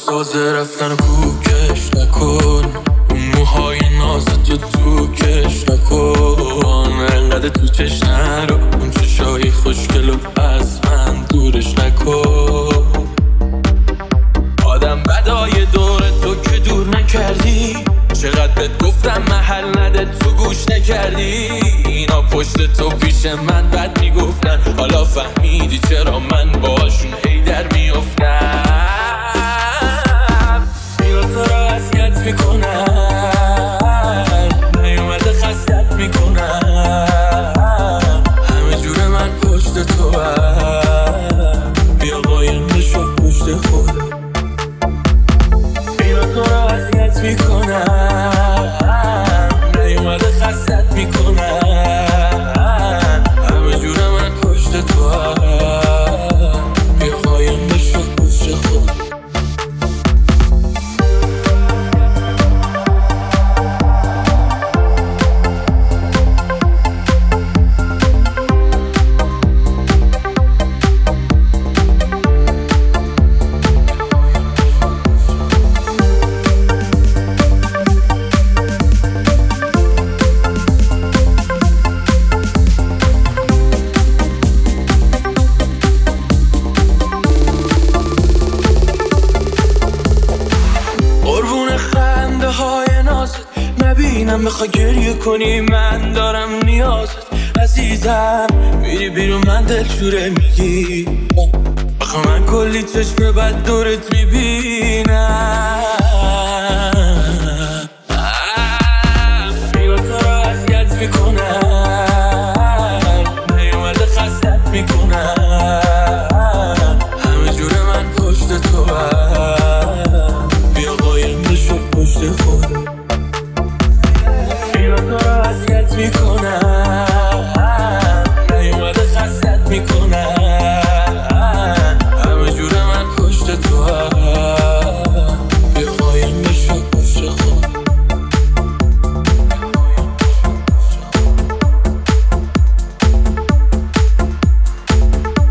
سازه رفتن کوکش نکن، اون موهای نازتو تو کش نکن، انقدر تو چش نرو، اون چشای خوشگلو از من دورش نکن. آدم بدای دور تو که دور نکردی، چقدر بهت گفتم محل نده تو گوش نکردی. اینا پشت تو پیش من بد میگفتن، حالا فهمیدی چرا من باشون هی در میافتم. اینا تو را اذیت میکنن، نیومده خستت میکنن، همه جور من پشت تو هم، بیا قایم بشو پشت خودم. اینا تو را اذیت میکنن، نیومده خستت میکنن، همه جور من پشت تو هم، بیا قایم بشو پشت خودم. نبینم بخوای گریه کنی، من دارم نیازت عزیزم. میری بیرون من دلشوره میگی، آخه من کلی چشم بد دورت میبینم. اینا تو را اذیت میکنن، نیومده خستت میکنن، همه جور من پشت تو هم، بیا قایم بشو پشت خودم. اینا تو را اذیت میکنن، نیومده خستت میکنن، همه جور من پشت تو هم، بیا قایم بشو پشت خودم.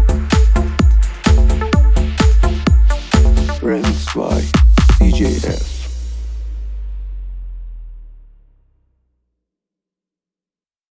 Remix by DJ F.